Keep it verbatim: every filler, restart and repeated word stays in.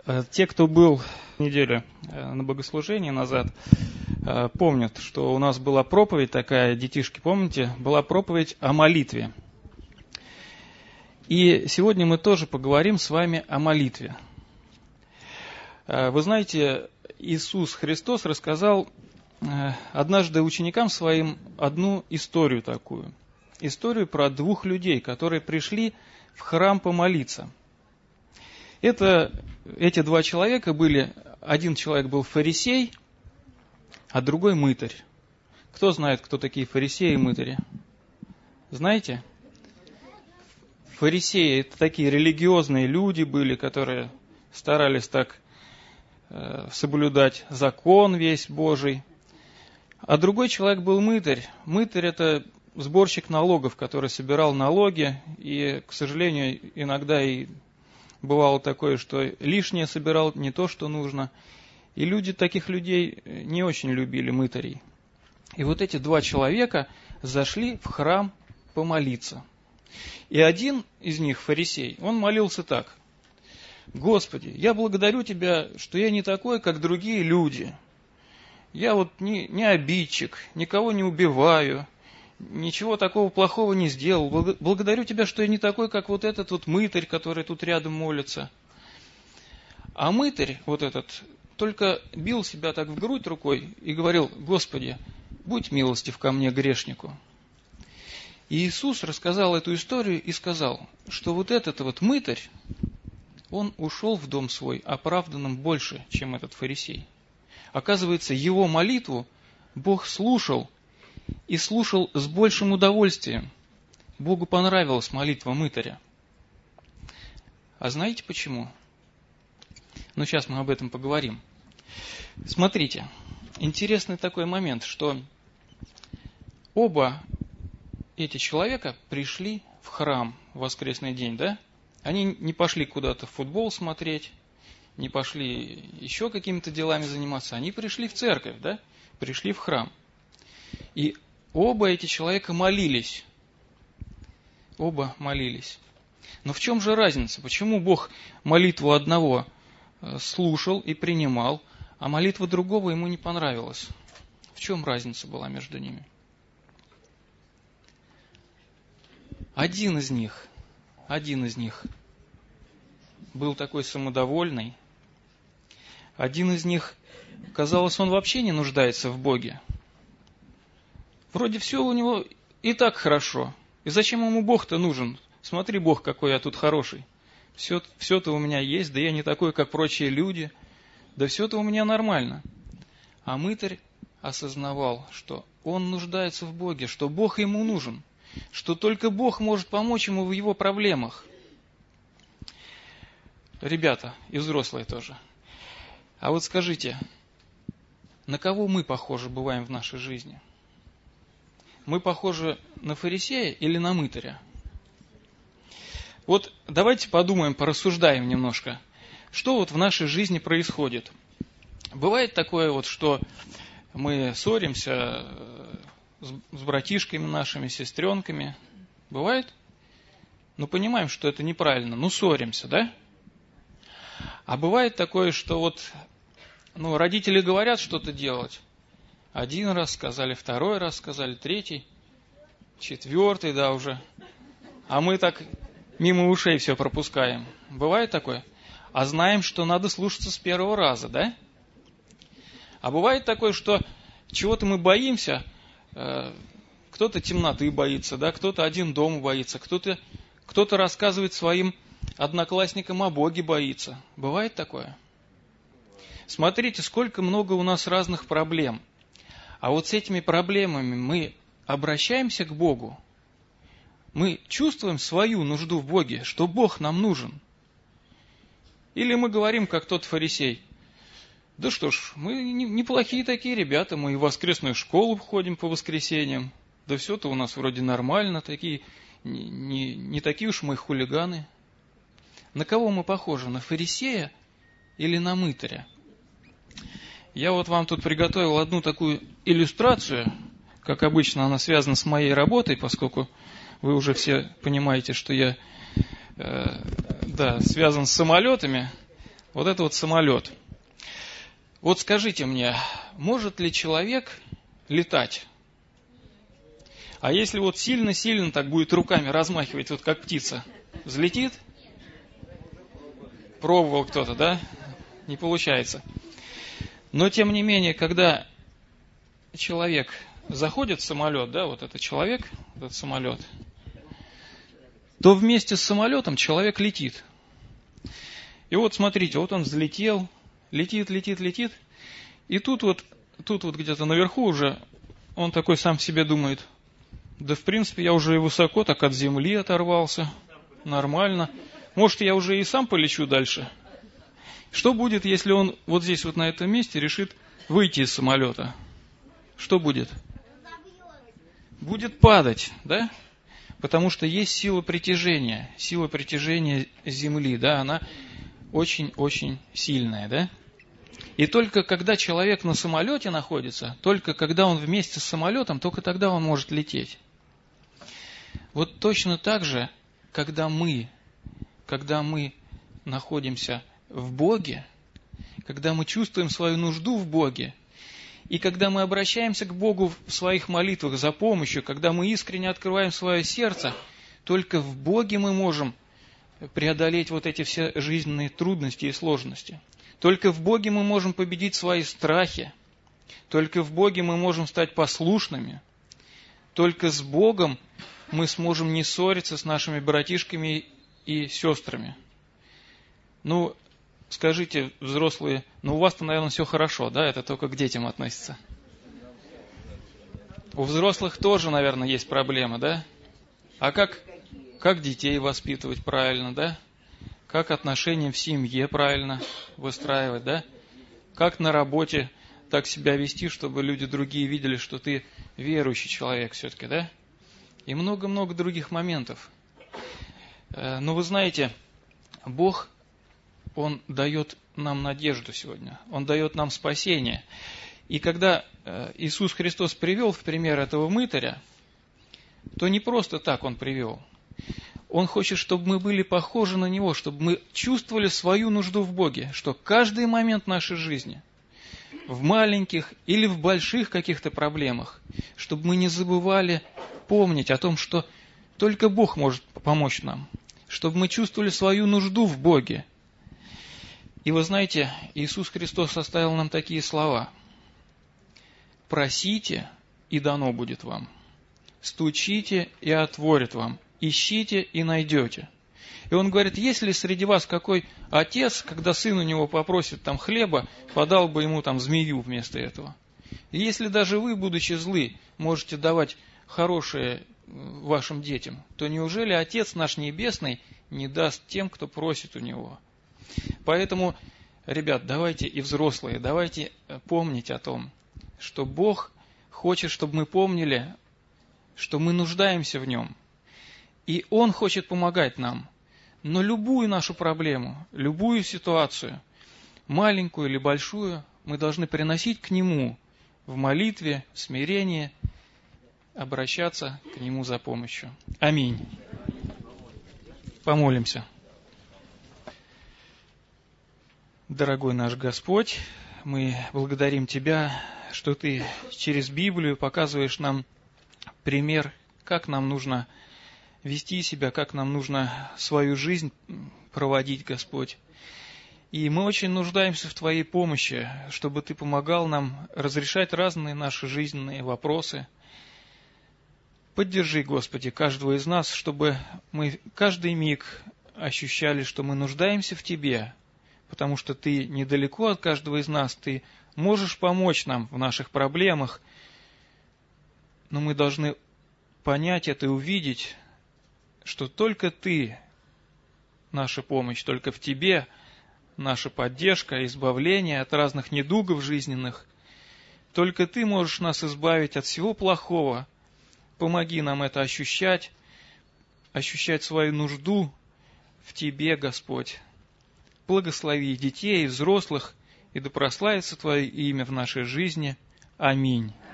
Те, кто был неделю на богослужении назад, помнят, что у нас была проповедь такая, детишки, помните? Была проповедь о молитве. И сегодня мы тоже поговорим с вами о молитве. Вы знаете, Иисус Христос рассказал однажды ученикам своим одну историю такую. Историю про двух людей, которые пришли в храм помолиться. Это, эти два человека были, один человек был фарисей, а другой мытарь. Кто знает, кто такие фарисеи и мытари? Знаете? Фарисеи – это такие религиозные люди были, которые старались так э, соблюдать закон весь Божий. А другой человек был мытарь. Мытарь – это сборщик налогов, который собирал налоги, и, к сожалению, иногда и бывало такое, что лишнее собирал, не то, что нужно. И люди, таких людей не очень любили мытарей. И вот эти два человека зашли в храм помолиться. И один из них, фарисей, он молился так: «Господи, я благодарю Тебя, что я не такой, как другие люди. Я вот не, не обидчик, никого не убиваю, ничего такого плохого не сделал. Благодарю Тебя, что я не такой, как вот этот вот мытарь, который тут рядом молится». А мытарь, вот этот, только бил себя так в грудь рукой и говорил: «Господи, будь милостив ко мне, грешнику». И Иисус рассказал эту историю и сказал, что вот этот вот мытарь, он ушел в дом свой оправданным больше, чем этот фарисей. Оказывается, его молитву Бог слушал, и слушал с большим удовольствием. Богу понравилась молитва мытаря. А знаете почему? Ну, сейчас мы об этом поговорим. Смотрите, интересный такой момент, что оба эти человека пришли в храм в воскресный день, да? Они не пошли куда-то в футбол смотреть, не пошли еще какими-то делами заниматься. Они пришли в церковь, да? Пришли в храм. И оба эти человека молились. Оба молились. Но в чем же разница? Почему Бог молитву одного слушал и принимал, а молитва другого ему не понравилась? В чем разница была между ними? Один из них, один из них был такой самодовольный. Один из них, казалось, он вообще не нуждается в Боге. Вроде все у него и так хорошо. И зачем ему Бог-то нужен? Смотри, Бог, какой я тут хороший. Все, все-то у меня есть, да я не такой, как прочие люди. Да все-то у меня нормально. А мытарь осознавал, что он нуждается в Боге, что Бог ему нужен, что только Бог может помочь ему в его проблемах. Ребята, и взрослые тоже. А вот скажите, на кого мы похожи бываем в нашей жизни? Мы похожи на фарисея или на мытаря? Вот давайте подумаем, порассуждаем немножко. Что вот в нашей жизни происходит? Бывает такое вот, что мы ссоримся с братишками нашими, сестренками. Бывает? Ну, понимаем, что это неправильно. Ну, ссоримся, да? А бывает такое, что вот ну, родители говорят что-то делать. Один раз сказали, второй раз сказали, третий, четвертый, да, уже. А мы так мимо ушей все пропускаем. Бывает такое? А знаем, что надо слушаться с первого раза, да? А бывает такое, что чего-то мы боимся, э, кто-то темноты боится, да, кто-то один дома боится, кто-то, кто-то рассказывает своим одноклассникам о Боге боится. Бывает такое? Смотрите, сколько много у нас разных проблем. А вот с этими проблемами мы обращаемся к Богу. Мы чувствуем свою нужду в Боге, что Бог нам нужен. Или мы говорим, как тот фарисей: да что ж, мы неплохие такие ребята, мы и в воскресную школу ходим по воскресеньям. Да все-то у нас вроде нормально, такие, не, не, не такие уж мы хулиганы. На кого мы похожи, на фарисея или на мытаря? Я вот вам тут приготовил одну такую иллюстрацию, как обычно она связана с моей работой, поскольку вы уже все понимаете, что я э, да, связан с самолетами. Вот это вот самолет. Вот скажите мне, может ли человек летать? А если вот сильно-сильно так будет руками размахивать, вот как птица, взлетит? Пробовал кто-то, да? Не получается. Но тем не менее, когда человек заходит в самолет, да, вот этот человек, этот самолет, то вместе с самолетом человек летит. И вот смотрите, вот он взлетел, летит, летит, летит, и тут вот, тут вот где-то наверху уже он такой сам себе думает: да в принципе я уже и высоко так от земли оторвался, нормально, может я уже и сам полечу дальше. Что будет, если он вот здесь вот на этом месте решит выйти из самолета? Что будет? Будет падать, да? Потому что есть сила притяжения, сила притяжения Земли, да, она очень-очень сильная, да? И только когда человек на самолете находится, только когда он вместе с самолетом, только тогда он может лететь. Вот точно так же, когда мы, когда мы находимся в Боге, когда мы чувствуем свою нужду в Боге, и когда мы обращаемся к Богу в своих молитвах за помощью, когда мы искренне открываем свое сердце, только в Боге мы можем преодолеть вот эти все жизненные трудности и сложности. Только в Боге мы можем победить свои страхи. Только в Боге мы можем стать послушными. Только с Богом мы сможем не ссориться с нашими братишками и сестрами. Ну, скажите, взрослые, ну у вас-то, наверное, все хорошо, да? Это только к детям относится. У взрослых тоже, наверное, есть проблемы, да? А как, как детей воспитывать правильно, да? Как отношения в семье правильно выстраивать, да? Как на работе так себя вести, чтобы люди другие видели, что ты верующий человек все-таки, да? И много-много других моментов. Но вы знаете, Бог, Он дает нам надежду сегодня. Он дает нам спасение. И когда Иисус Христос привел в пример этого мытаря, то не просто так Он привел. Он хочет, чтобы мы были похожи на Него, чтобы мы чувствовали свою нужду в Боге, что каждый момент нашей жизни, в маленьких или в больших каких-то проблемах, чтобы мы не забывали помнить о том, что только Бог может помочь нам, чтобы мы чувствовали свою нужду в Боге. И вы знаете, Иисус Христос оставил нам такие слова: «Просите, и дано будет вам, стучите, и отворят вам, ищите и найдете». И он говорит, если среди вас какой отец, когда сын у него попросит там хлеба, подал бы ему там змею вместо этого. И если даже вы, будучи злы, можете давать хорошее вашим детям, то неужели Отец наш Небесный не даст тем, кто просит у Него? Поэтому, ребят, давайте и взрослые, давайте помнить о том, что Бог хочет, чтобы мы помнили, что мы нуждаемся в Нем. И Он хочет помогать нам. Но любую нашу проблему, любую ситуацию, маленькую или большую, мы должны приносить к Нему в молитве, в смирении, обращаться к Нему за помощью. Аминь. Помолимся. Дорогой наш Господь, мы благодарим Тебя, что Ты через Библию показываешь нам пример, как нам нужно вести себя, как нам нужно свою жизнь проводить, Господь. И мы очень нуждаемся в Твоей помощи, чтобы Ты помогал нам разрешать разные наши жизненные вопросы. Поддержи, Господи, каждого из нас, чтобы мы каждый миг ощущали, что мы нуждаемся в Тебе, потому что Ты недалеко от каждого из нас, Ты можешь помочь нам в наших проблемах, но мы должны понять это и увидеть, что только Ты наша помощь, только в Тебе наша поддержка, избавление от разных недугов жизненных. Только Ты можешь нас избавить от всего плохого. Помоги нам это ощущать, ощущать свою нужду в Тебе, Господь. Благослови детей и взрослых, и да прославится Твое имя в нашей жизни. Аминь.